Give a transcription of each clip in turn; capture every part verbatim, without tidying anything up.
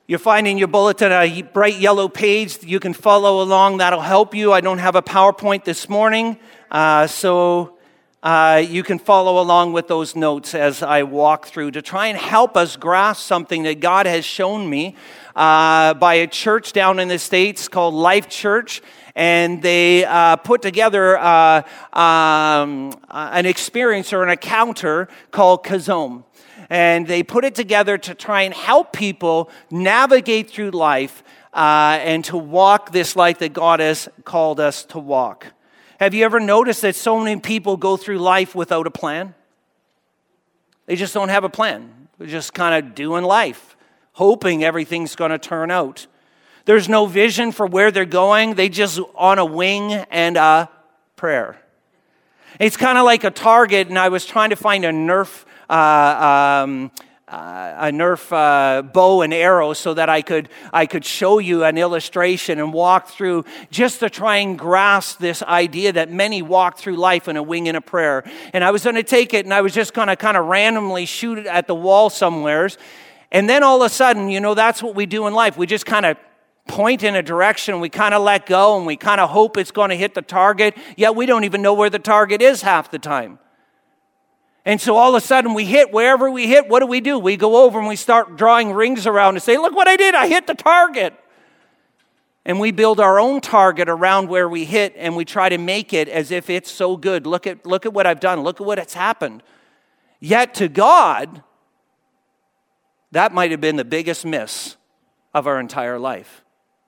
You'll find in your bulletin a bright yellow page. You can follow along. That'll help you. I don't have a PowerPoint this morning, uh, so uh, you can follow along with those notes as I walk through to try and help us grasp something that God has shown me uh, by a church down in the States called Life Church. And they uh, put together uh, um, an experience or an encounter called Kazome. And they put it together to try and help people navigate through life uh, and to walk this life that God has called us to walk. Have you ever noticed that so many people go through life without a plan? They just don't have a plan. They're just kind of doing life, hoping everything's going to turn out. There's no vision for where they're going. They just on a wing and a prayer. It's kind of like a target, and I was trying to find a Nerf uh, um, uh, a Nerf uh, bow and arrow so that I could I could show you an illustration and walk through just to try and grasp this idea that many walk through life in a wing and a prayer. And I was going to take it, and I was just going to kind of randomly shoot it at the wall somewheres. And then all of a sudden, you know, that's what we do in life. We just kind of point in a direction, we kind of let go, and we kind of hope it's going to hit the target, yet we don't even know where the target is half the time. And so all of a sudden we hit, wherever we hit, what do we do? We go over and we start drawing rings around and say, look what I did, I hit the target. And we build our own target around where we hit, and we try to make it as if it's so good. Look at, look at what I've done, look at what has happened. Yet to God, that might have been the biggest miss of our entire life.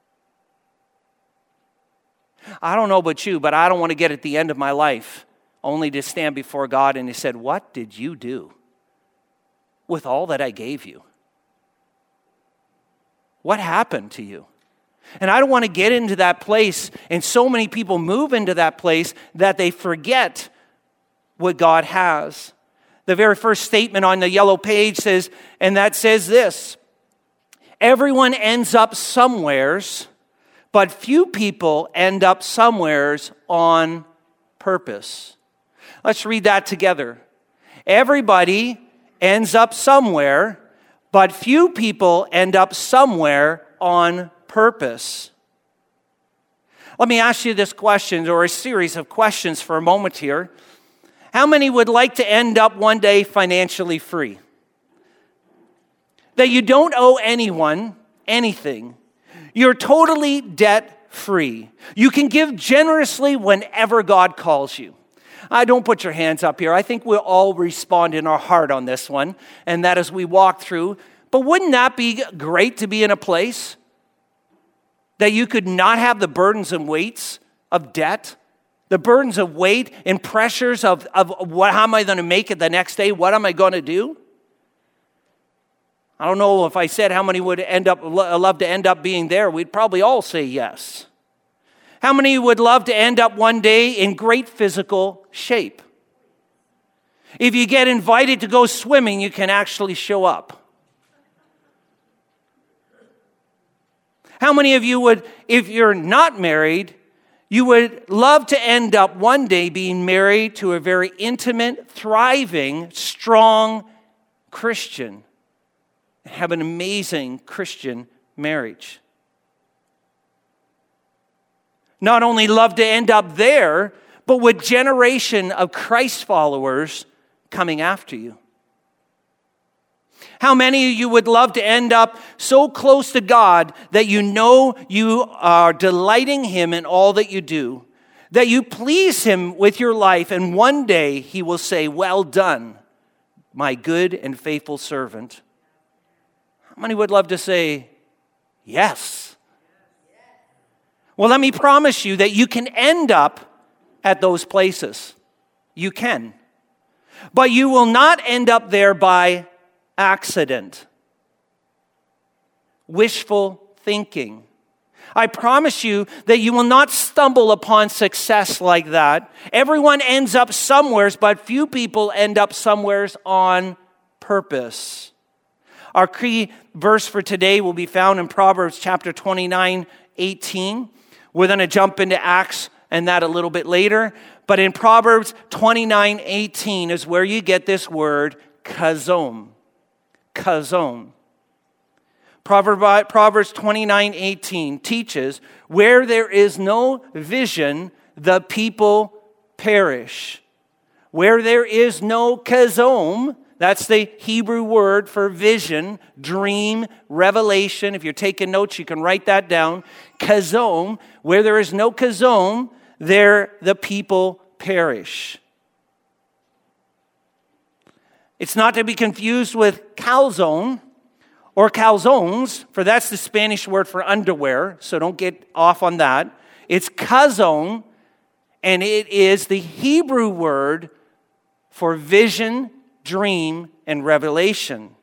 I don't know about you, but I don't want to get at the end of my life only to stand before God and He said, what did you do with all that I gave you? What happened to you? And I don't want to get into that place, and so many people move into that place that they forget what God has. The very first statement on the yellow page says, and that says this: everyone ends up somewheres, but few people end up somewheres on purpose. Let's read that together. Everybody ends up somewhere, but few people end up somewhere on purpose. Let me ask you this question, or a series of questions for a moment here. How many would like to end up one day financially free? That you don't owe anyone anything. You're totally debt-free. You can give generously whenever God calls you. I don't put your hands up here. I think we'll all respond in our heart on this one, and that as we walk through. But wouldn't that be great to be in a place that you could not have the burdens and weights of debt, the burdens of weight and pressures of, of what, how am I going to make it the next day? What am I going to do? I don't know if I said how many would end up love to end up being there. We'd probably all say yes. How many would love to end up one day in great physical shape? If you get invited to go swimming, you can actually show up. How many of you would, if you're not married, you would love to end up one day being married to a very intimate, thriving, strong Christian? Have an amazing Christian marriage. Not only love to end up there, but with generation of Christ followers coming after you. How many of you would love to end up so close to God that you know you are delighting Him in all that you do, that you please Him with your life, and one day He will say, well done, my good and faithful servant? How many would love to say, yes? Well, let me promise you that you can end up at those places. You can. But you will not end up there by accident. Wishful thinking. I promise you that you will not stumble upon success like that. Everyone ends up somewheres, but few people end up somewheres on purpose. Our key verse for today will be found in Proverbs chapter twenty-nine, eighteen. We're going to jump into Acts and that a little bit later. But in Proverbs twenty-nine, eighteen is where you get this word, kazome. Kazome. Proverbs twenty-nine eighteen teaches, where there is no vision, the people perish. Where there is no chazom, that's the Hebrew word for vision, dream, revelation. If you're taking notes, you can write that down. Chazom, where there is no chazom, there the people perish. It's not to be confused with calzone or calzones, for that's the Spanish word for underwear, so don't get off on that. It's chazon, and it is the Hebrew word for vision, dream, and revelation.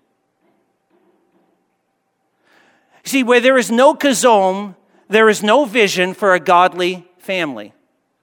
See, where there is no chazom, there is no vision for a godly family.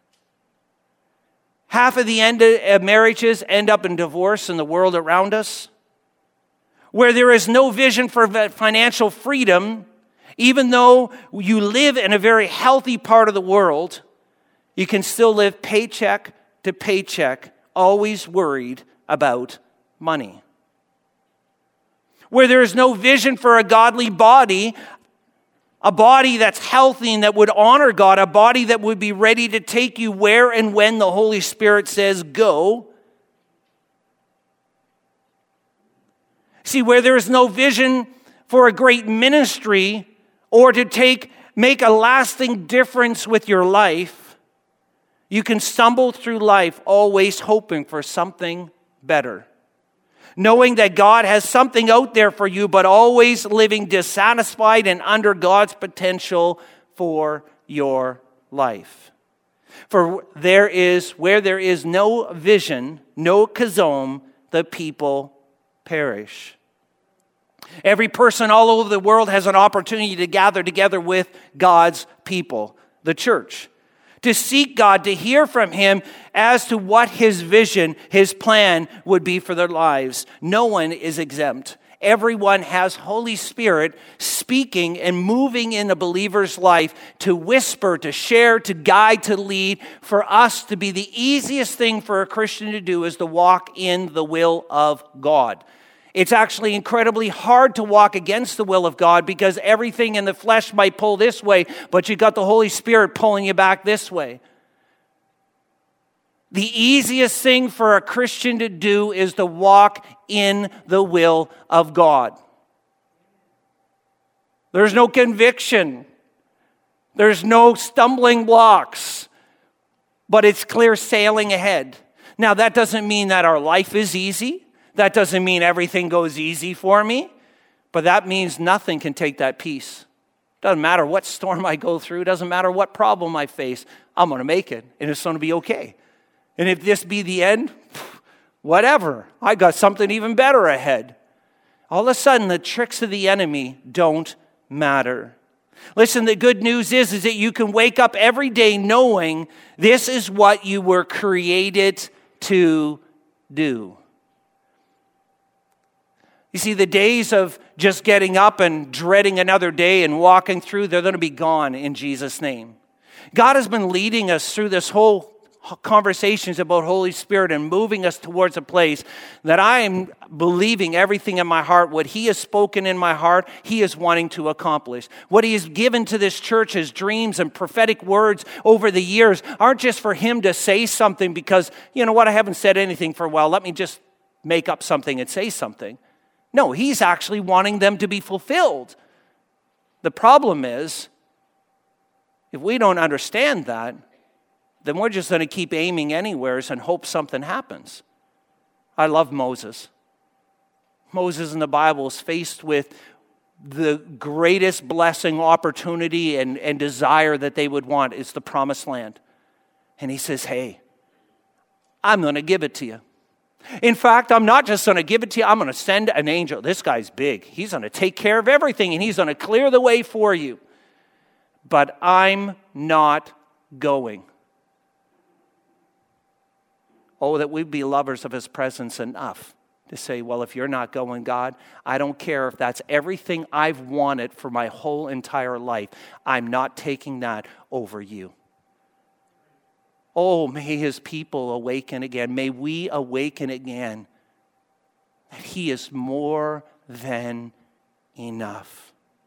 Half of the end of marriages end up in divorce in the world around us. Where there is no vision for financial freedom, even though you live in a very healthy part of the world, you can still live paycheck to paycheck, always worried about money. Where there is no vision for a godly body, a body that's healthy and that would honor God, a body that would be ready to take you where and when the Holy Spirit says go. See, where there is no vision for a great ministry or to take make a lasting difference with your life, you can stumble through life always hoping for something better. Knowing that God has something out there for you, but always living dissatisfied and under God's potential for your life. For there is, where there is no vision, no chazom, the people perish. Every person all over the world has an opportunity to gather together with God's people, the church, to seek God, to hear from Him as to what His vision, His plan would be for their lives. No one is exempt. Everyone has Holy Spirit speaking and moving in a believer's life to whisper, to share, to guide, to lead. For us to be the easiest thing for a Christian to do is to walk in the will of God. It's actually incredibly hard to walk against the will of God because everything in the flesh might pull this way, but you got the Holy Spirit pulling you back this way. The easiest thing for a Christian to do is to walk in the will of God. There's no conviction. There's no stumbling blocks, but it's clear sailing ahead. Now, that doesn't mean that our life is easy. That doesn't mean everything goes easy for me, but that means nothing can take that peace. Doesn't matter what storm I go through. Doesn't matter what problem I face. I'm going to make it, and it's going to be okay. And if this be the end, whatever. I got something even better ahead. All of a sudden, the tricks of the enemy don't matter. Listen, the good news is, is that you can wake up every day knowing this is what you were created to do. You see, the days of just getting up and dreading another day and walking through, they're going to be gone in Jesus' name. God has been leading us through this whole conversations about Holy Spirit and moving us towards a place that I am believing everything in my heart, what He has spoken in my heart, He is wanting to accomplish. What He has given to this church as dreams and prophetic words over the years aren't just for Him to say something because, you know what, I haven't said anything for a while. Let me just make up something and say something. No, He's actually wanting them to be fulfilled. The problem is, if we don't understand that, then we're just going to keep aiming anywheres and hope something happens. I love Moses. Moses in the Bible is faced with the greatest blessing, opportunity, and, and desire that they would want is the promised land. And he says, hey, I'm going to give it to you. In fact, I'm not just going to give it to you, I'm going to send an angel. This guy's big. He's going to take care of everything, and he's going to clear the way for you. But I'm not going. Oh, that we'd be lovers of His presence enough to say, well, if you're not going, God, I don't care if that's everything I've wanted for my whole entire life. I'm not taking that over you. Oh, may His people awaken again. May we awaken again that He is more than enough.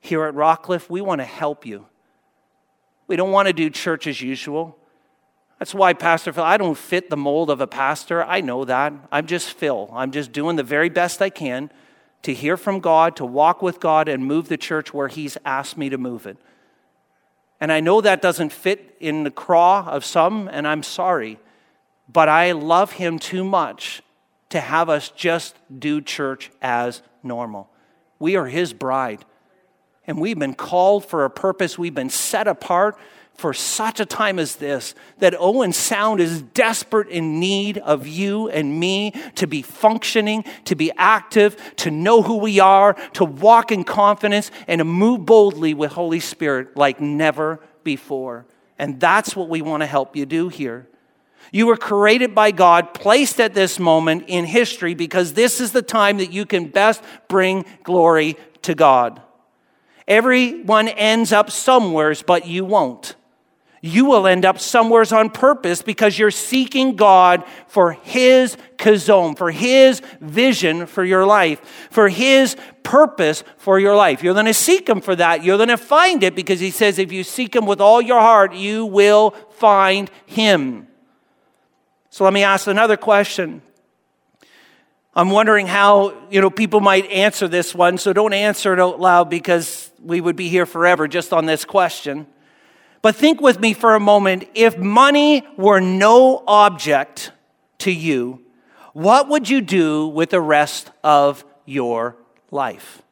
here at Rockcliffe, we want to help you. We don't want to do church as usual. That's why, Pastor Phil, I don't fit the mold of a pastor. I know that. I'm just Phil. I'm just doing the very best I can to hear from God, to walk with God, and move the church where He's asked me to move it. And I know that doesn't fit in the craw of some, and I'm sorry. But I love Him too much to have us just do church as normal. We are His bride. And we've been called for a purpose. We've been set apart for such a time as this, that Owen Sound is desperate in need of you and me to be functioning, to be active, to know who we are, to walk in confidence, and to move boldly with Holy Spirit like never before. And that's what we want to help you do here. You were created by God, placed at this moment in history, because this is the time that you can best bring glory to God. Everyone ends up somewheres, but you won't. You will end up somewheres on purpose because you're seeking God for His kazom, for His vision for your life, for His purpose for your life. You're going to seek Him for that. You're going to find it because He says if you seek Him with all your heart, you will find Him. So let me ask another question. I'm wondering how, you know, people might answer this one, so don't answer it out loud because we would be here forever just on this question. But think with me for a moment, if money were no object to you, what would you do with the rest of your life?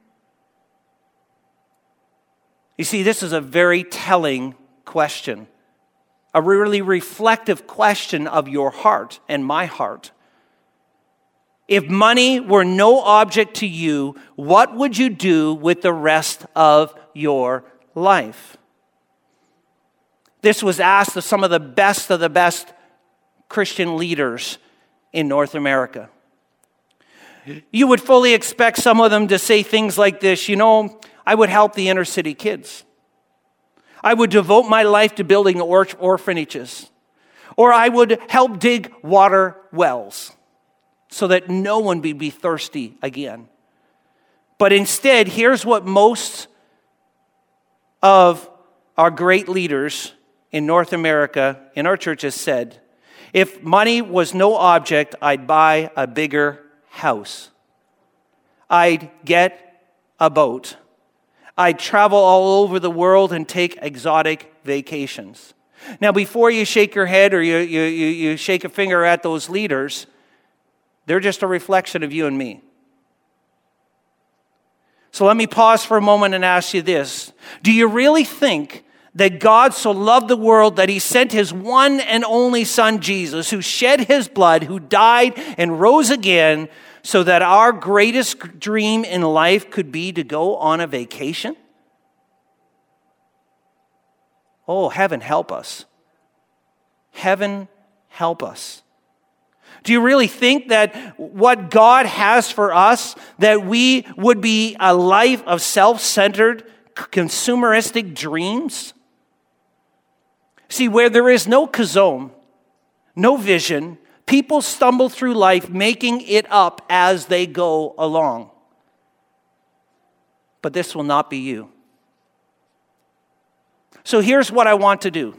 You see, this is a very telling question, a really reflective question of your heart and my heart. If money were no object to you, what would you do with the rest of your life? This was asked of some of the best of the best Christian leaders in North America. You would fully expect some of them to say things like this, you know, I would help the inner city kids. I would devote my life to building or- orphanages. Or I would help dig water wells so that no one would be thirsty again. But instead, here's what most of our great leaders in North America, in our churches said, if money was no object, I'd buy a bigger house. I'd get a boat. I'd travel all over the world and take exotic vacations. Now, before you shake your head or you, you, you, you shake a finger at those leaders, they're just a reflection of you and me. So let me pause for a moment and ask you this. Do you really think that God so loved the world that He sent His one and only Son, Jesus, who shed His blood, who died and rose again, so that our greatest dream in life could be to go on a vacation? Oh, heaven help us. Heaven help us. Do you really think that what God has for us, that we would be a life of self-centered, consumeristic dreams? See, where there is no kazom, no vision, people stumble through life making it up as they go along. But this will not be you. So here's what I want to do.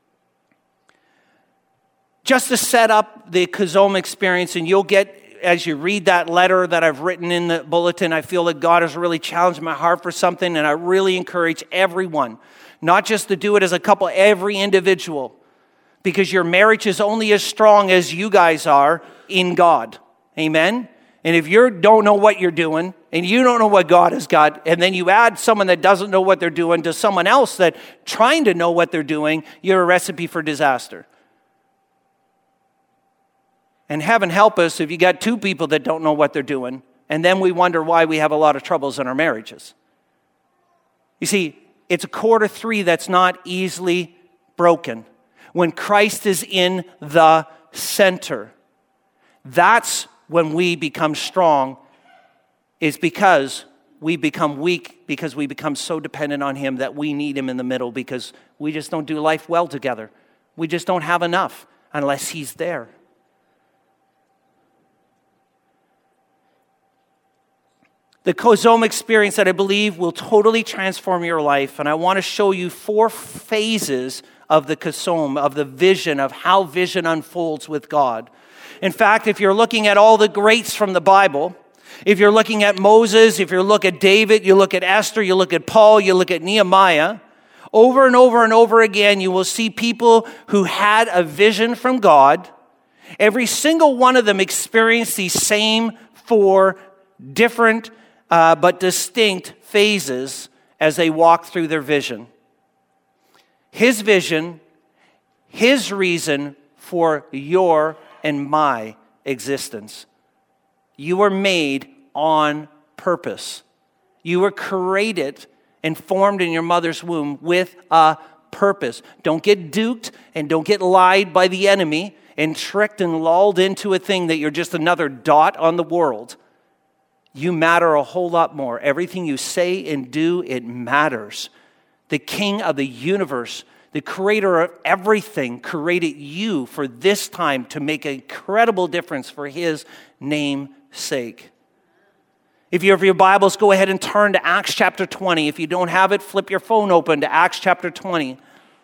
Just to set up the kazom experience, and you'll get, as you read that letter that I've written in the bulletin, I feel that God has really challenged my heart for something, and I really encourage everyone, not just to do it as a couple, every individual, because your marriage is only as strong as you guys are in God. Amen? And if you don't know what you're doing, and you don't know what God has got, and then you add someone that doesn't know what they're doing to someone else that trying to know what they're doing, you're a recipe for disaster. And heaven help us if you got two people that don't know what they're doing, and then we wonder why we have a lot of troubles in our marriages. You see, it's a quarter three that's not easily broken. When Christ is in the center, that's when we become strong, is because we become weak, because we become so dependent on Him that we need Him in the middle, because we just don't do life well together. We just don't have enough unless He's there. the Kazom experience that I believe will totally transform your life. And I want to show you four phases of the Kazom, of the vision, of how vision unfolds with God. In fact, if you're looking at all the greats from the Bible, if you're looking at Moses, if you look at David, you look at Esther, you look at Paul, you look at Nehemiah, over and over and over again, you will see people who had a vision from God. Every single one of them experienced these same four different uh, but distinct phases as they walked through their vision. His vision, his reason for your and my existence. You were made on purpose. You were created and formed in your mother's womb with a purpose. Don't get duped and don't get lied by the enemy and tricked and lulled into a thing that you're just another dot on the world. You matter a whole lot more. Everything you say and do, it matters. The King of the universe, the creator of everything, created you for this time to make an incredible difference for his name's sake. If you have your Bibles, go ahead and turn to Acts chapter twenty. If you don't have it, flip your phone open to Acts chapter twenty.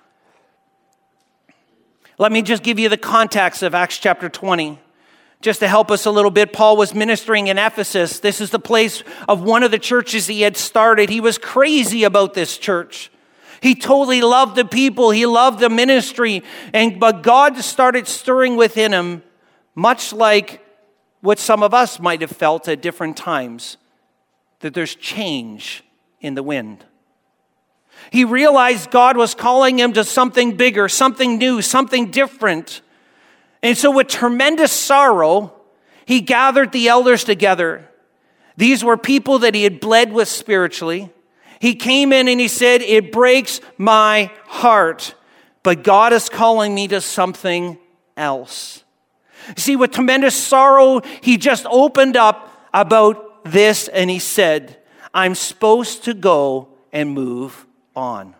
Let me just give you the context of Acts chapter twenty. Just to help us a little bit, Paul was ministering in Ephesus. This is the place of one of the churches he had started. He was crazy about this church. He totally loved the people. He loved the ministry. And but God started stirring within him, much like what some of us might have felt at different times, that there's change in the wind. He realized God was calling him to something bigger, something new, something different. And so with tremendous sorrow, he gathered the elders together. These were people that he had bled with spiritually. He came in and he said, "It breaks my heart, but God is calling me to something else." See, with tremendous sorrow, he just opened up about this and he said, "I'm supposed to go and move on."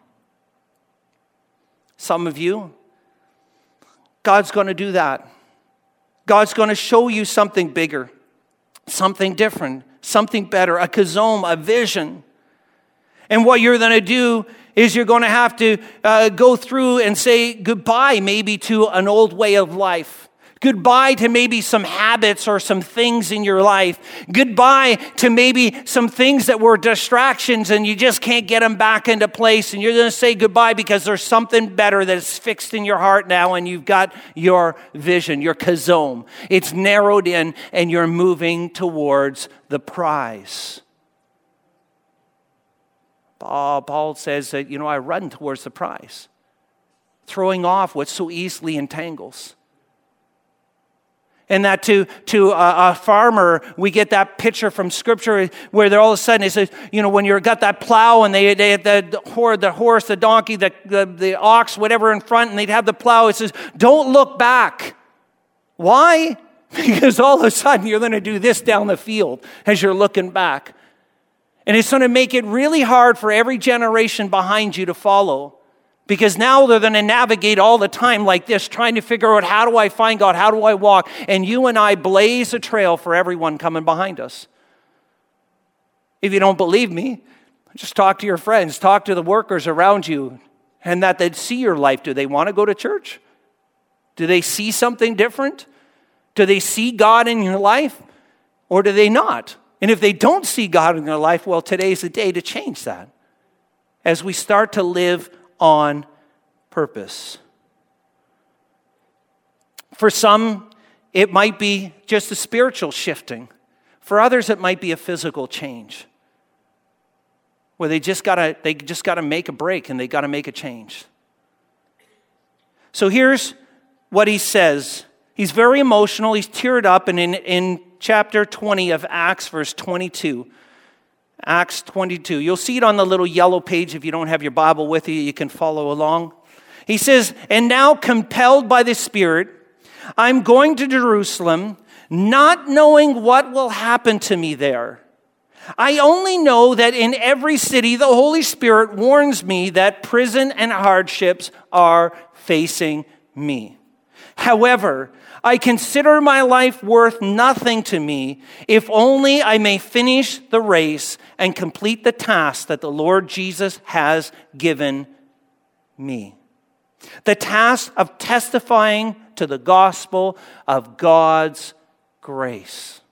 Some of you, God's going to do that. God's going to show you something bigger, something different, something better, a kazom, a vision. And what you're going to do is you're going to have to uh, go through and say goodbye maybe to an old way of life. Goodbye to maybe some habits or some things in your life. Goodbye to maybe some things that were distractions and you just can't get them back into place. And you're going to say goodbye because there's something better that's fixed in your heart now and you've got your vision, your kazom. It's narrowed in and you're moving towards the prize. Paul says that, you know, I run towards the prize, throwing off what so easily entangles. And that to, to a, a farmer, we get that picture from Scripture where they're all of a sudden, it says, you know, when you've got that plow and they, they had the, the, the horse, the donkey, the, the, the ox, whatever in front, and they'd have the plow, it says, don't look back. Why? Because all of a sudden you're going to do this down the field as you're looking back. And it's going to make it really hard for every generation behind you to follow. Because now they're going to navigate all the time like this, trying to figure out, how do I find God? How do I walk? And you and I blaze a trail for everyone coming behind us. If you don't believe me, just talk to your friends, talk to the workers around you, and that they'd see your life. Do they want to go to church? Do they see something different? Do they see God in your life? Or do they not? And if they don't see God in their life, well, today's the day to change that. As we start to live on purpose. For some, it might be just a spiritual shifting. For others, it might be a physical change, where they just gotta they just gotta make a break and they gotta make a change. So here's what he says. He's very emotional. He's teared up, and in in chapter twenty of Acts, verse twenty-two. Acts twenty-two. You'll see it on the little yellow page. If you don't have your Bible with you, you can follow along. He says, "And now compelled by the Spirit, I'm going to Jerusalem, not knowing what will happen to me there. I only know that in every city the Holy Spirit warns me that prison and hardships are facing me." However, I consider my life worth nothing to me if only I may finish the race and complete the task that the Lord Jesus has given me. The task of testifying to the gospel of God's grace.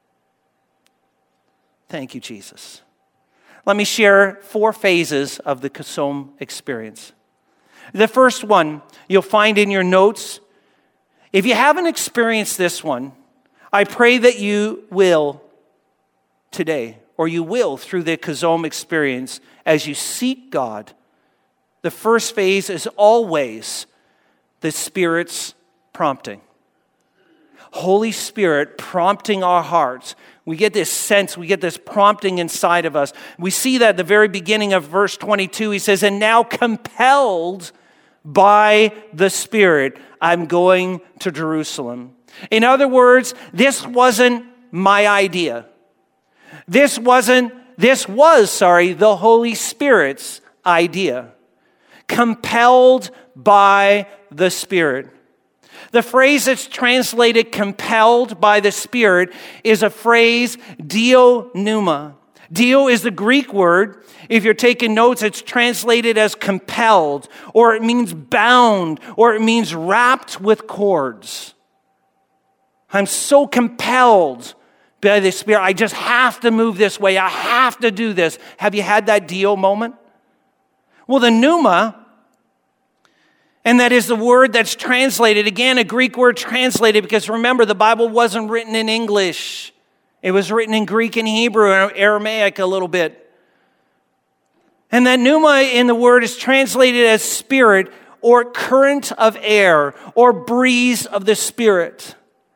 Thank you, Jesus. Let me share four phases of the Kassom experience. The first one you'll find in your notes. If you haven't experienced this one, I pray that you will today, or you will through the Kassom experience as you seek God. The first phase is always the Spirit's prompting. Holy Spirit prompting our hearts. We get this sense, we get this prompting inside of us. We see that at the very beginning of verse twenty-two. He says, and now compelled by the Spirit, I'm going to Jerusalem. In other words, this wasn't my idea. This wasn't, this was, sorry, the Holy Spirit's idea. Compelled by the Spirit. The phrase that's translated compelled by the Spirit is a phrase, dio pneuma. Dio is the Greek word. If you're taking notes, it's translated as compelled, or it means bound, or it means wrapped with cords. I'm so compelled by the Spirit. I just have to move this way. I have to do this. Have you had that dio moment? Well, the pneuma, and that is the word that's translated, again, a Greek word translated, because remember, the Bible wasn't written in English. It was written in Greek and Hebrew and Aramaic a little bit. And that pneuma in the word is translated as spirit or current of air or breeze of the Spirit.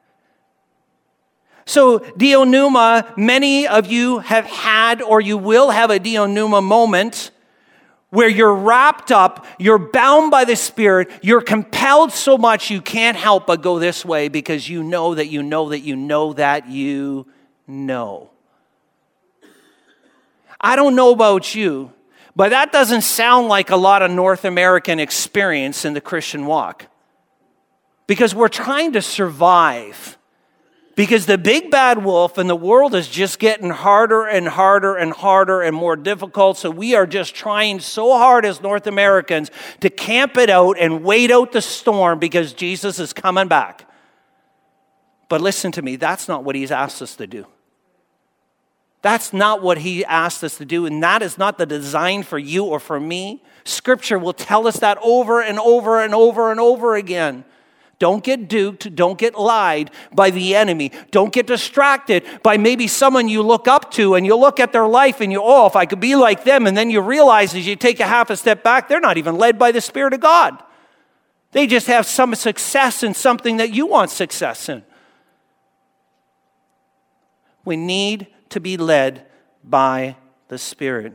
So dio pneuma, many of you have had or you will have a dio pneuma moment where you're wrapped up, you're bound by the Spirit, you're compelled so much you can't help but go this way because you know that you know that you know that you know. I don't know about you, but that doesn't sound like a lot of North American experience in the Christian walk. Because we're trying to survive. Because the big bad wolf in the world is just getting harder and harder and harder and more difficult. So we are just trying so hard as North Americans to camp it out and wait out the storm because Jesus is coming back. But listen to me, that's not what he's asked us to do. That's not what he asked us to do, and that is not the design for you or for me. Scripture will tell us that over and over and over and over again. Don't get duped. Don't get lied by the enemy. Don't get distracted by maybe someone you look up to and you look at their life and you, oh, if I could be like them. And then you realize as you take a half a step back, they're not even led by the Spirit of God. They just have some success in something that you want success in. We need to be led by the Spirit.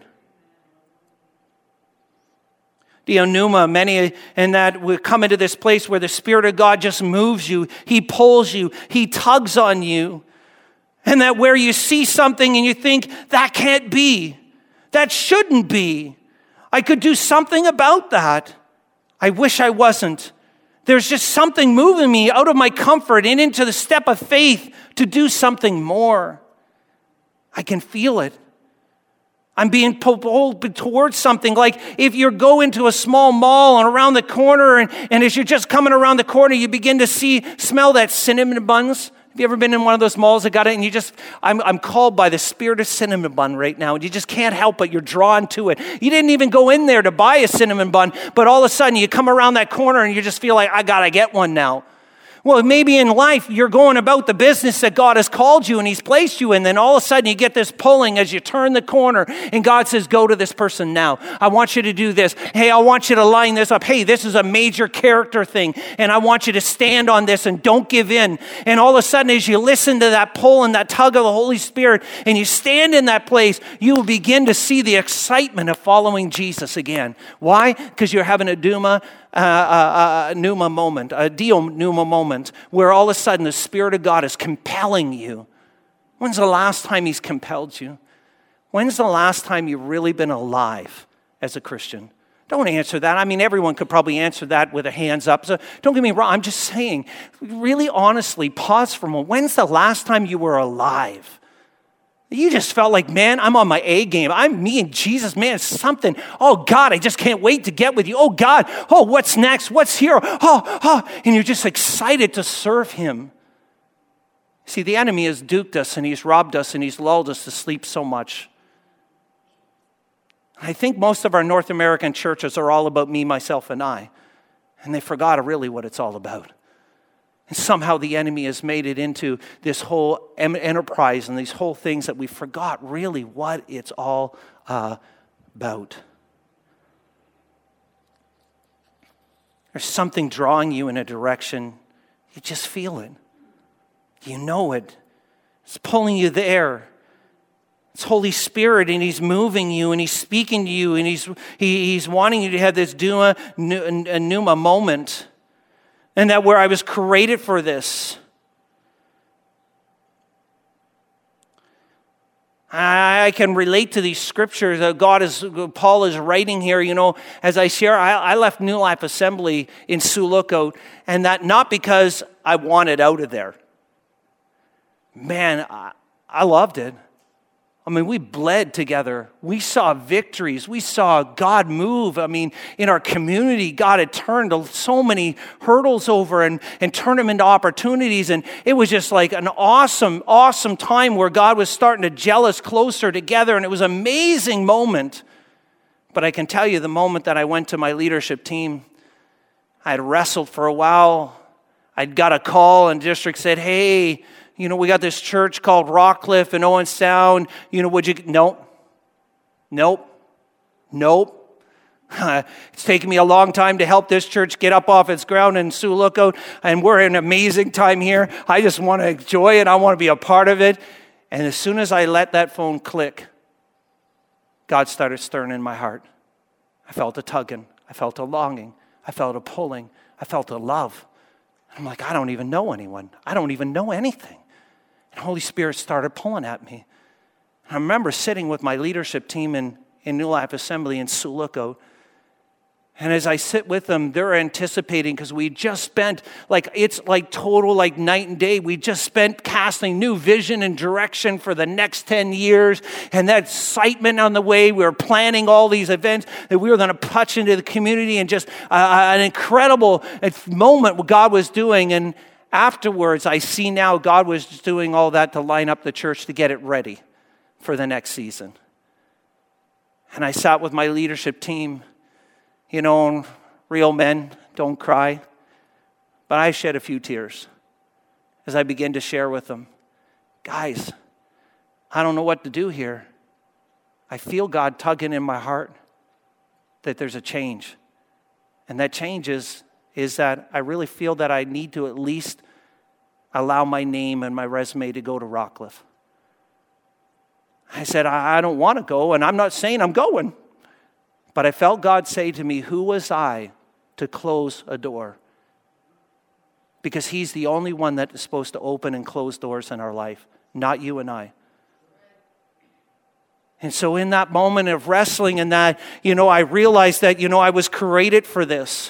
Dio pneuma, many in that we come into this place where the Spirit of God just moves you. He pulls you. He tugs on you. And that where you see something and you think, that can't be. That shouldn't be. I could do something about that. I wish I wasn't. There's just something moving me out of my comfort and into the step of faith to do something more. I can feel it. I'm being pulled towards something. Like if you go into a small mall and around the corner, and, and as you're just coming around the corner, you begin to see, smell that cinnamon buns. Have you ever been in one of those malls that got it? And you just, I'm, I'm called by the spirit of cinnamon bun right now. And you just can't help but you're drawn to it. You didn't even go in there to buy a cinnamon bun, but all of a sudden you come around that corner and you just feel like, I gotta get one now. Well, maybe in life, you're going about the business that God has called you and he's placed you in. Then all of a sudden you get this pulling as you turn the corner and God says, go to this person now. I want you to do this. Hey, I want you to line this up. Hey, this is a major character thing. And I want you to stand on this and don't give in. And all of a sudden, as you listen to that pull and that tug of the Holy Spirit and you stand in that place, you will begin to see the excitement of following Jesus again. Why? Because you're having a Duma, uh, uh, uh, pneuma moment, a dio pneuma moment, where all of a sudden the Spirit of God is compelling you. When's the last time he's compelled you? When's the last time you've really been alive as a Christian? Don't answer that. I mean, everyone could probably answer that with their hands up. So don't get me wrong. I'm just saying, really honestly, pause for a moment. When's the last time you were alive? You just felt like, man, I'm on my A game. I'm me and Jesus, man, it's something. Oh, God, I just can't wait to get with you. Oh, God, oh, what's next? What's here? Oh, oh, and you're just excited to serve him. See, the enemy has duped us, and he's robbed us, and he's lulled us to sleep so much. I think most of our North American churches are all about me, myself, and I. And they forgot really what it's all about. And somehow the enemy has made it into this whole enterprise and these whole things that we forgot really what it's all uh, about. There's something drawing you in a direction. You just feel it. You know it. It's pulling you there. It's Holy Spirit, and he's moving you, and he's speaking to you, and he's he, he's wanting you to have this Duma, Pneuma moment. And that where I was created for this. I can relate to these scriptures that God is, Paul is writing here. You know, as I share, I, I left New Life Assembly in Sioux Lookout, and that not because I wanted out of there. Man, I, I loved it. I mean, we bled together. We saw victories. We saw God move. I mean, in our community, God had turned so many hurdles over and, and turned them into opportunities. And it was just like an awesome, awesome time where God was starting to gel us closer together. And it was an amazing moment. But I can tell you, the moment that I went to my leadership team, I had wrestled for a while. I'd got a call, and district said, hey, you know, we got this church called Rockcliffe in Owen Sound. You know, would you? Nope. Nope. Nope. It's taken me a long time to help this church get up off its ground in Sioux Lookout, and we're in an amazing time here. I just want to enjoy it. I want to be a part of it. And as soon as I let that phone click, God started stirring in my heart. I felt a tugging. I felt a longing. I felt a pulling. I felt a love. I'm like, I don't even know anyone. I don't even know anything. And Holy Spirit started pulling at me. I remember sitting with my leadership team in, in New Life Assembly in Sioux Lookout. And as I sit with them, they're anticipating, because we just spent, like, it's like total like night and day. We just spent casting new vision and direction for the next ten years. And that excitement on the way, we were planning all these events that we were going to touch into the community, and just uh, an incredible moment what God was doing. And afterwards, I see now God was doing all that to line up the church to get it ready for the next season. And I sat with my leadership team. You know, real men don't cry. But I shed a few tears as I began to share with them. Guys, I don't know what to do here. I feel God tugging in my heart that there's a change. And that change is, is that I really feel that I need to at least allow my name and my resume to go to Rockcliffe. I said, I, I don't want to go, and I'm not saying I'm going. But I felt God say to me, who was I to close a door? Because he's the only one that is supposed to open and close doors in our life, not you and I. And so in that moment of wrestling and that, you know, I realized that, you know, I was created for this.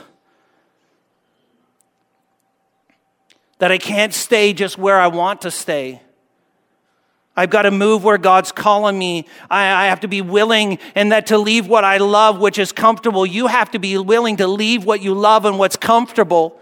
That I can't stay just where I want to stay. I've got to move where God's calling me. I, I have to be willing, and that to leave what I love, which is comfortable. You have to be willing to leave what you love and what's comfortable.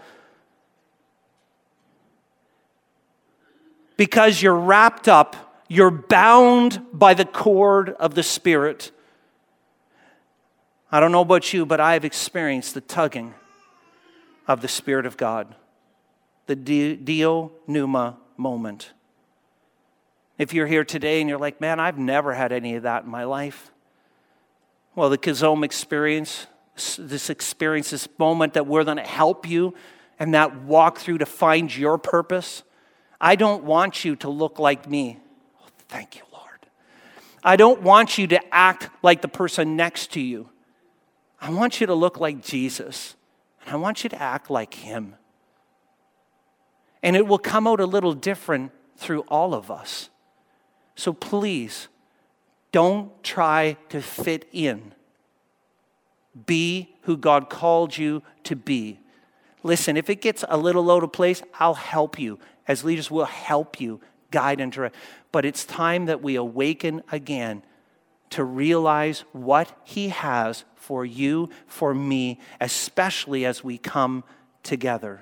Because you're wrapped up, you're bound by the cord of the Spirit. I don't know about you, but I've experienced the tugging of the Spirit of God. The Dio Pneuma moment. If you're here today and you're like, man, I've never had any of that in my life. Well, the Kazome experience, this experience, this moment that we're going to help you and that walk through to find your purpose. I don't want you to look like me. Oh, thank you, Lord. I don't want you to act like the person next to you. I want you to look like Jesus. And I want you to act like him. And it will come out a little different through all of us. So please, don't try to fit in. Be who God called you to be. Listen, if it gets a little out of place, I'll help you. As leaders, we'll help you, guide and direct. But it's time that we awaken again to realize what he has for you, for me, especially as we come together.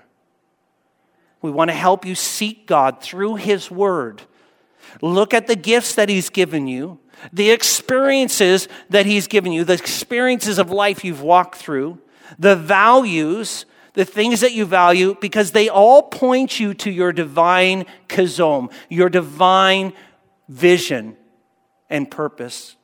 We want to help you seek God through his word. Look at the gifts that he's given you, the experiences that he's given you, the experiences of life you've walked through, the values, the things that you value, because they all point you to your divine chazom, your divine vision and purpose.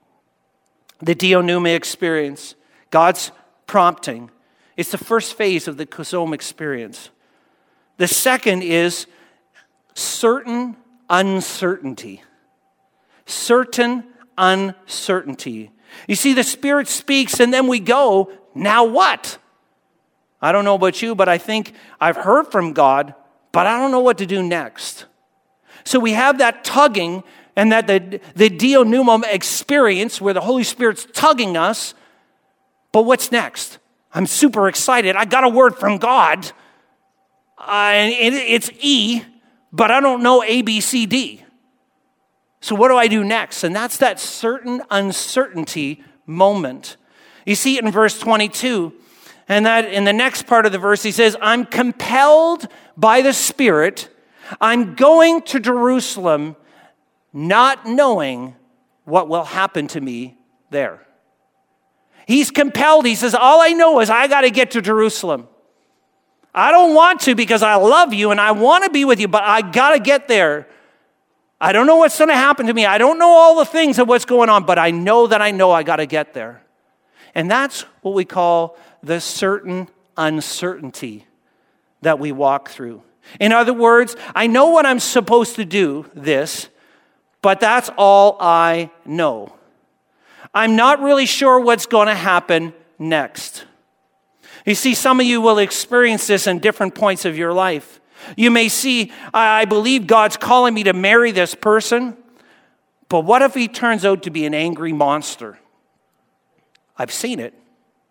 The Dionuma experience, God's prompting, it's the first phase of the chazom experience. The second is certain uncertainty. Certain uncertainty. You see, the Spirit speaks and then we go, now what? I don't know about you, but I think I've heard from God, but I don't know what to do next. So we have that tugging and that the, the Dionuma experience where the Holy Spirit's tugging us, but what's next? I'm super excited. I got a word from God. Uh, and it, it's E, but I don't know A, B, C, D. So what do I do next? And that's that certain uncertainty moment. You see it in verse twenty-two. And that in the next part of the verse, he says, I'm compelled by the Spirit. I'm going to Jerusalem, not knowing what will happen to me there. He's compelled. He says, all I know is I got to get to Jerusalem. I don't want to because I love you and I want to be with you, but I got to get there. I don't know what's going to happen to me. I don't know all the things of what's going on, but I know that I know I got to get there. And that's what we call the certain uncertainty that we walk through. In other words, I know what I'm supposed to do, this, but that's all I know. I'm not really sure what's going to happen next. You see, some of you will experience this in different points of your life. You may see, I believe God's calling me to marry this person, but what if he turns out to be an angry monster? I've seen it.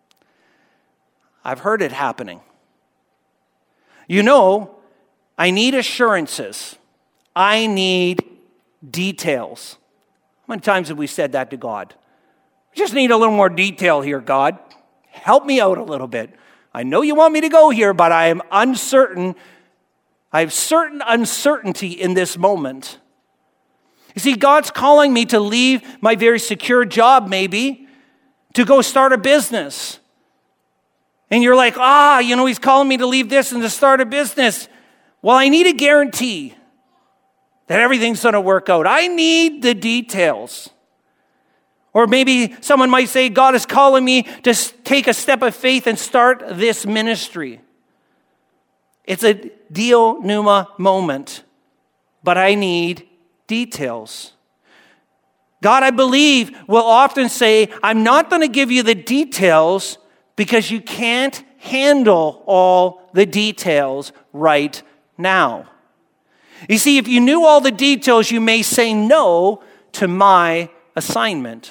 I've heard it happening. You know, I need assurances. I need details. How many times have we said that to God? I just need a little more detail here, God. Help me out a little bit. I know you want me to go here, but I am uncertain. I have certain uncertainty in this moment. You see, God's calling me to leave my very secure job, maybe, to go start a business. And you're like, ah, you know, he's calling me to leave this and to start a business. Well, I need a guarantee that everything's going to work out. I need the details. Or maybe someone might say, God is calling me to take a step of faith and start this ministry. It's a Dionuma moment, but I need details. God, I believe, will often say, I'm not going to give you the details because you can't handle all the details right now. You see, if you knew all the details, you may say no to my assignment.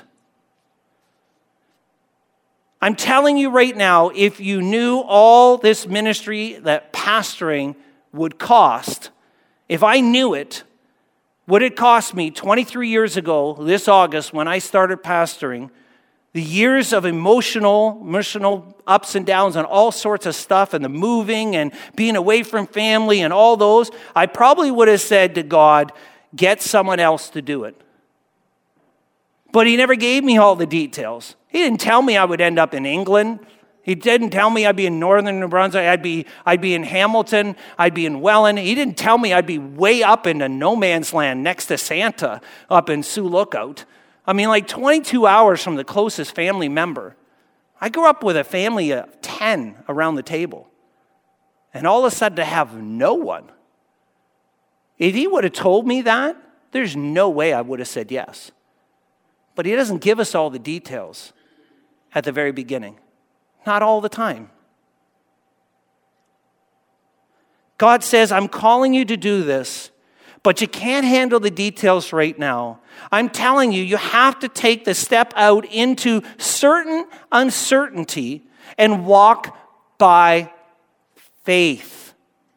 I'm telling you right now, if you knew all this ministry that pastoring would cost, if I knew it, would it cost me twenty-three years ago, this August, when I started pastoring, the years of emotional, emotional ups and downs and all sorts of stuff and the moving and being away from family and all those, I probably would have said to God, get someone else to do it. But he never gave me all the details. He didn't tell me I would end up in England. He didn't tell me I'd be in northern New Brunswick. I'd be, I'd be in Hamilton. I'd be in Welland. He didn't tell me I'd be way up into no man's land next to Santa up in Sioux Lookout. I mean, like twenty-two hours from the closest family member. I grew up with a family of ten around the table. And all of a sudden to have no one. If he would have told me that, there's no way I would have said yes. But he doesn't give us all the details at the very beginning. Not all the time. God says, I'm calling you to do this, but you can't handle the details right now. I'm telling you, you have to take the step out into certain uncertainty and walk by faith.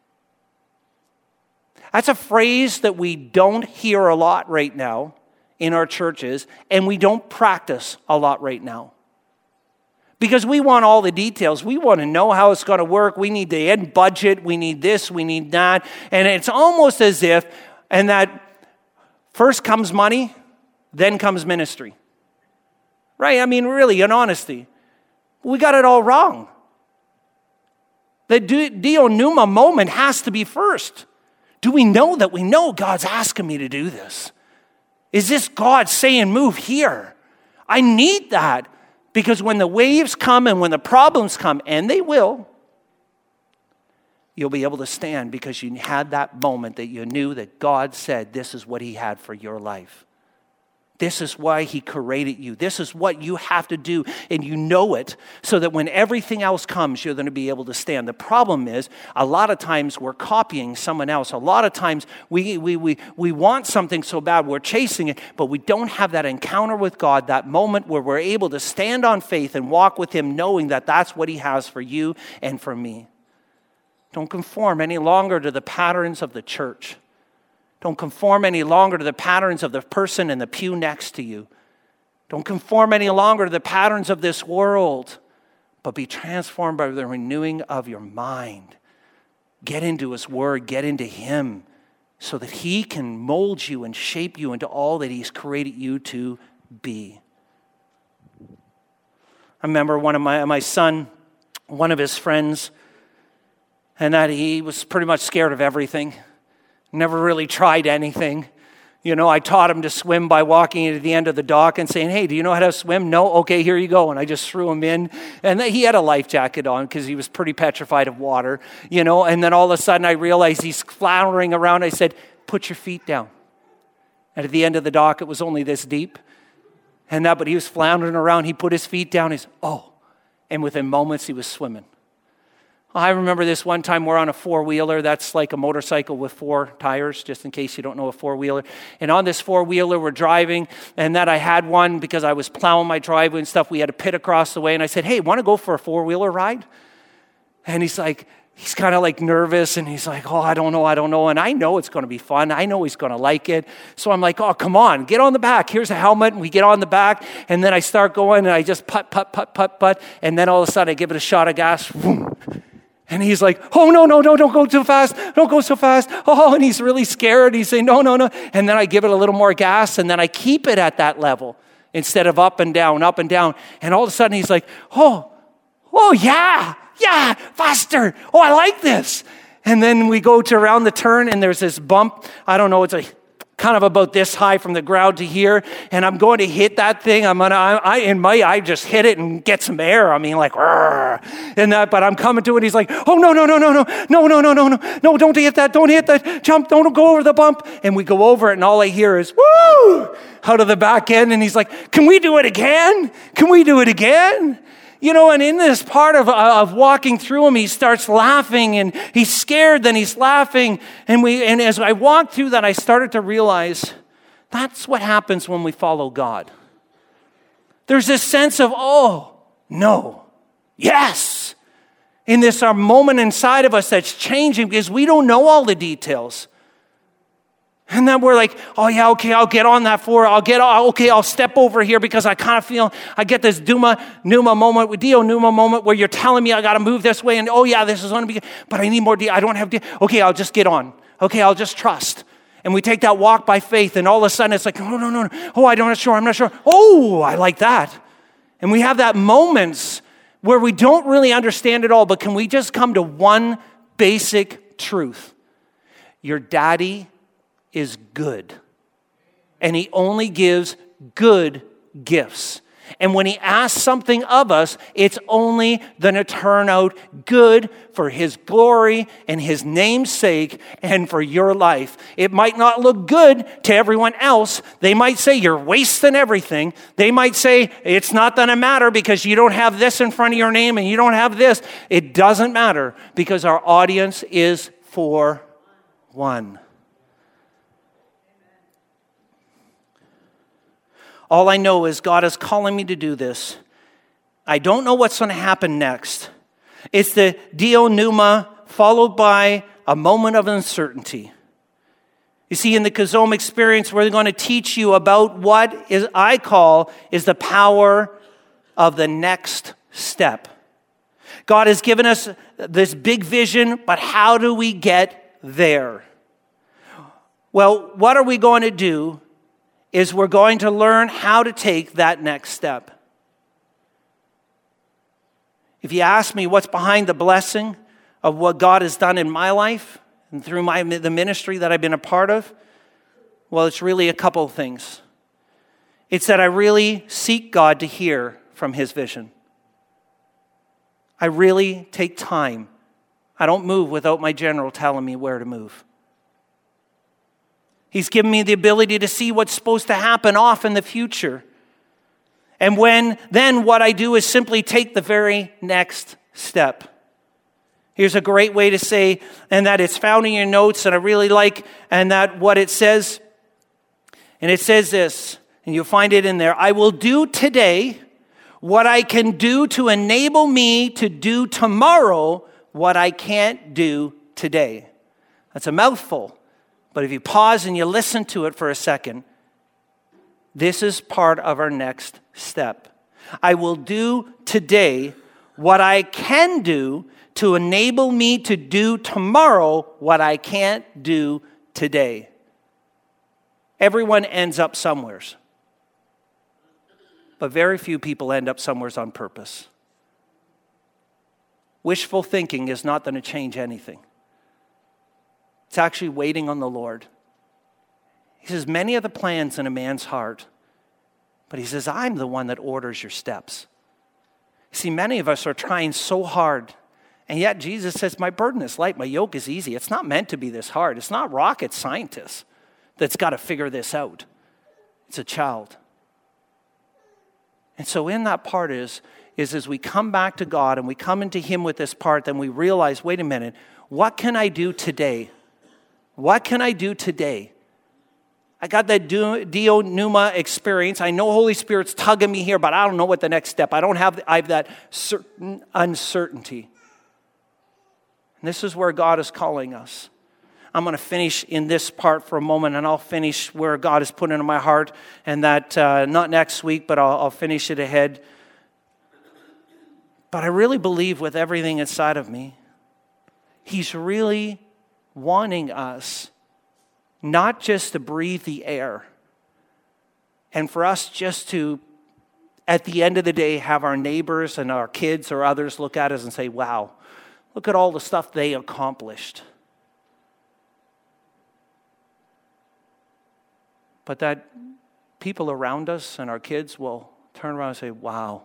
That's a phrase that we don't hear a lot right now in our churches, and we don't practice a lot right now. Because we want all the details. We want to know how it's going to work. We need the end budget. We need this. We need that. And it's almost as if, and that first comes money, then comes ministry. Right? I mean, really, in honesty, we got it all wrong. The Dio Pneuma moment has to be first. Do we know that we know God's asking me to do this? Is this God saying, move here? I need that, because when the waves come and when the problems come, and they will, you'll be able to stand because you had that moment that you knew that God said this is what he had for your life. This is why he created you. This is what you have to do, and you know it, so that when everything else comes, you're going to be able to stand. The problem is, a lot of times we're copying someone else. A lot of times we, we, we, we want something so bad, we're chasing it, but we don't have that encounter with God, that moment where we're able to stand on faith and walk with him, knowing that that's what he has for you and for me. Don't conform any longer to the patterns of the church. Don't conform any longer to the patterns of the person in the pew next to you. Don't conform any longer to the patterns of this world, but be transformed by the renewing of your mind. Get into his word, get into him, so that he can mold you and shape you into all that he's created you to be. I remember one of my, my son, one of his friends, and that he was pretty much scared of everything. Never really tried anything. You know, I taught him to swim by walking into the end of the dock and saying, hey, do you know how to swim? No? Okay, here you go. And I just threw him in. And then he had a life jacket on because he was pretty petrified of water. You know, and then all of a sudden I realized he's floundering around. I said, put your feet down. And at the end of the dock, it was only this deep. And that, but he was floundering around. He put his feet down. He's, oh. And within moments, he was swimming. I remember this one time we're on a four-wheeler. That's like a motorcycle with four tires, just in case you don't know a four-wheeler. And on this four-wheeler, we're driving, and that I had one because I was plowing my driveway and stuff. We had a pit across the way, and I said, hey, want to go for a four-wheeler ride? And he's like, he's kind of like nervous, and he's like, oh, I don't know, I don't know. And I know it's going to be fun. I know he's going to like it. So I'm like, oh, come on, get on the back. Here's a helmet, and we get on the back, and then I start going, and I just putt, putt, putt, putt, putt, and then all of a sudden I give it a shot of gas. Boom. And he's like, oh, no, no, no, don't go too fast. Don't go so fast. Oh, and he's really scared. He's saying, no, no, no. And then I give it a little more gas, and then I keep it at that level instead of up and down, up and down. And all of a sudden he's like, oh, oh, yeah, yeah, faster. Oh, I like this. And then we go to around the turn, and there's this bump. I don't know, it's a kind of about this high from the ground to here, and I'm going to hit that thing. I'm gonna, I, I in my, I just hit it and get some air. I mean, like, and that. But I'm coming to it. He's like, oh no, no, no, no, no, no, no, no, no, no, no! Don't hit that! Don't hit that! Jump! Don't go over the bump! And we go over it, and all I hear is woo out of the back end. And he's like, can we do it again? Can we do it again? You know, and in this part of, of walking through him, he starts laughing, and he's scared, then he's laughing. And we, and as I walked through that, I started to realize that's what happens when we follow God. There's this sense of, oh, no, yes. In this our moment inside of us that's changing because we don't know all the details. And then we're like, oh yeah, okay, I'll get on that floor. I'll get, okay, I'll step over here because I kind of feel, I get this Duma, Pneuma moment, with Dio Pneuma moment where you're telling me I got to move this way, and oh yeah, this is going to be, but I need more Dio. I don't have Dio. Okay, I'll just get on. Okay, I'll just trust. And we take that walk by faith, and all of a sudden it's like, no, no, no, no. Oh, I'm not sure, I'm not sure. Oh, I like that. And we have that moments where we don't really understand it all, but can we just come to one basic truth? Your daddy is good, and he only gives good gifts. And when he asks something of us, it's only going to turn out good for his glory and his name's sake and for your life. It might not look good to everyone else. They might say you're wasting everything. They might say it's not going to matter because you don't have this in front of your name and you don't have this. It doesn't matter because our audience is for one. All I know is God is calling me to do this. I don't know what's going to happen next. It's the Dio Pneuma followed by a moment of uncertainty. You see, in the Kazome experience, we're going to teach you about what is I call is the power of the next step. God has given us this big vision, but how do we get there? Well, what are we going to do is we're going to learn how to take that next step. If you ask me what's behind the blessing of what God has done in my life and through my the ministry that I've been a part of, well, it's really a couple of things. It's that I really seek God to hear from His vision. I really take time. I don't move without my general telling me where to move. He's given me the ability to see what's supposed to happen off in the future. And when then what I do is simply take the very next step. Here's a great way to say, and that it's found in your notes, and I really like, and that what it says, and it says this, and you'll find it in there, I will do today what I can do to enable me to do tomorrow what I can't do today. That's a mouthful, but if you pause and you listen to it for a second, this is part of our next step. I will do today what I can do to enable me to do tomorrow what I can't do today. Everyone ends up somewheres, but very few people end up somewheres on purpose. Wishful thinking is not going to change anything. It's actually waiting on the Lord. He says, many are the plans in a man's heart, but he says, I'm the one that orders your steps. See, many of us are trying so hard, and yet Jesus says, my burden is light, my yoke is easy. It's not meant to be this hard. It's not rocket scientists that's got to figure this out. It's a child. And so in that part is, is as we come back to God and we come into Him with this part, then we realize, wait a minute, what can I do today? What can I do today? I got that Dio Pneuma experience. I know Holy Spirit's tugging me here, but I don't know what the next step. I don't have, I have that certain uncertainty. And this is where God is calling us. I'm going to finish in this part for a moment, and I'll finish where God has put into my heart, and that uh, not next week, but I'll, I'll finish it ahead. But I really believe with everything inside of me, He's really wanting us not just to breathe the air, and for us just to, at the end of the day, have our neighbors and our kids or others look at us and say, wow, look at all the stuff they accomplished. But that people around us and our kids will turn around and say, wow,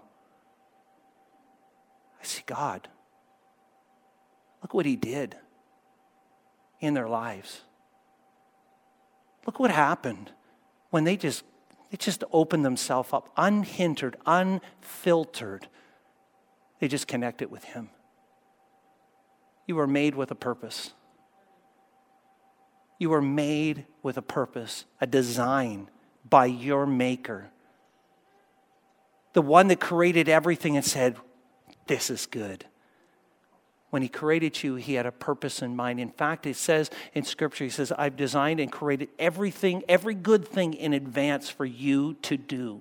I see God. Look what He did in their lives. Look what happened when they just they just opened themselves up, unhindered, unfiltered. They just connected with Him. You were made with a purpose. You were made with a purpose, a design by your Maker. The one that created everything and said, this is good. When He created you, He had a purpose in mind. In fact, it says in Scripture, He says, I've designed and created everything, every good thing in advance for you to do.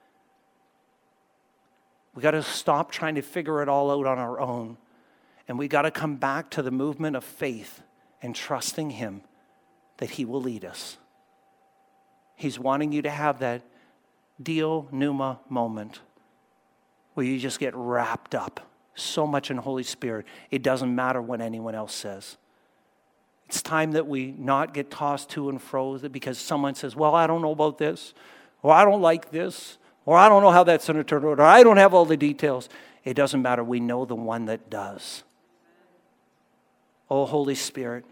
We got to stop trying to figure it all out on our own. And we got to come back to the movement of faith and trusting Him that He will lead us. He's wanting you to have that Dio Pneuma moment where you just get wrapped up so much in Holy Spirit, it doesn't matter what anyone else says. It's time that we not get tossed to and fro because someone says, well, I don't know about this, or I don't like this, or I don't know how that's going to turn out, or I don't have all the details. It doesn't matter. We know the one that does. Oh, Holy Spirit.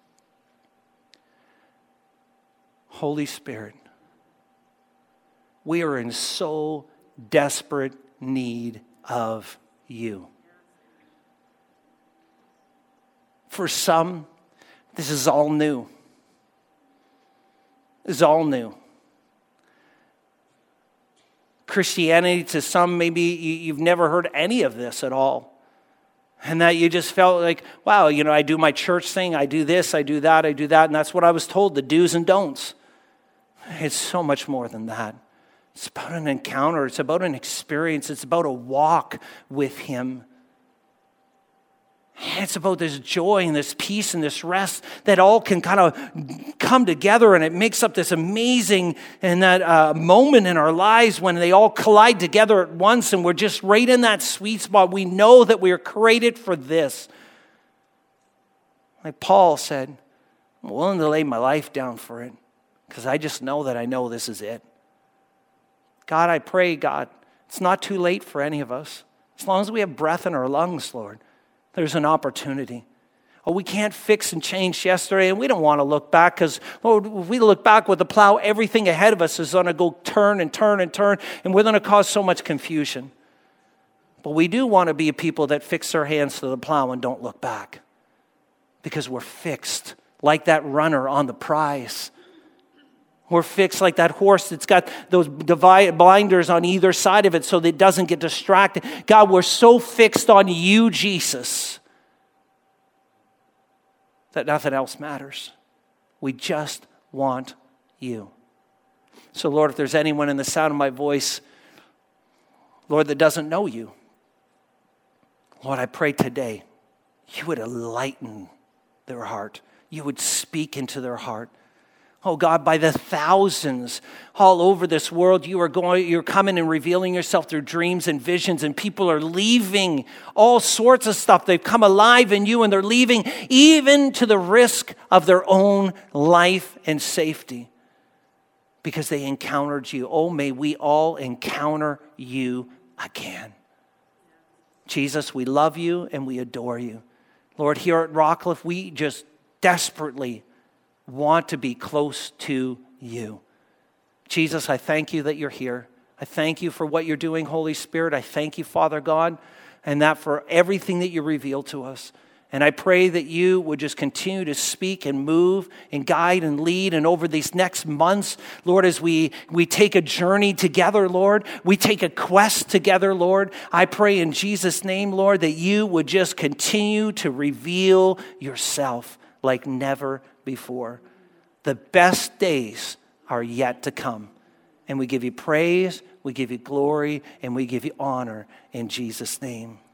Holy Spirit. We are in so desperate need of You. For some, this is all new. This is all new. Christianity to some, maybe you've never heard any of this at all. And that you just felt like, wow, you know, I do my church thing, I do this, I do that, I do that, and that's what I was told, the do's and don'ts. It's so much more than that. It's about an encounter, it's about an experience, it's about a walk with Him. It's about this joy and this peace and this rest that all can kind of come together, and it makes up this amazing and that uh, moment in our lives when they all collide together at once, and we're just right in that sweet spot. We know that we are created for this. Like Paul said, I'm willing to lay my life down for it because I just know that I know this is it. God, I pray, God, it's not too late for any of us. As long as we have breath in our lungs, Lord, there's an opportunity. Oh, we can't fix and change yesterday, and we don't want to look back because, Lord, if we look back with the plow, everything ahead of us is going to go turn and turn and turn, and we're going to cause so much confusion. But we do want to be a people that fix their hands to the plow and don't look back because we're fixed like that runner on the prize. We're fixed like that horse that's got those divide, blinders on either side of it so that it doesn't get distracted. God, we're so fixed on you, Jesus, that nothing else matters. We just want you. So, Lord, if there's anyone in the sound of my voice, Lord, that doesn't know you, Lord, I pray today you would enlighten their heart. You would speak into their heart. Oh God, by the thousands all over this world, you are going, you're coming and revealing yourself through dreams and visions, and people are leaving all sorts of stuff. They've come alive in you, and they're leaving even to the risk of their own life and safety because they encountered you. Oh, may we all encounter you again. Jesus, we love you and we adore you. Lord, here at Rockcliffe, we just desperately want to be close to you. Jesus, I thank you that you're here. I thank you for what you're doing, Holy Spirit. I thank you, Father God, and that for everything that you reveal to us. And I pray that you would just continue to speak and move and guide and lead. And over these next months, Lord, as we, we take a journey together, Lord, we take a quest together, Lord, I pray in Jesus' name, Lord, that you would just continue to reveal yourself like never before. The best days are yet to come. And we give you praise, we give you glory, and we give you honor in Jesus' name.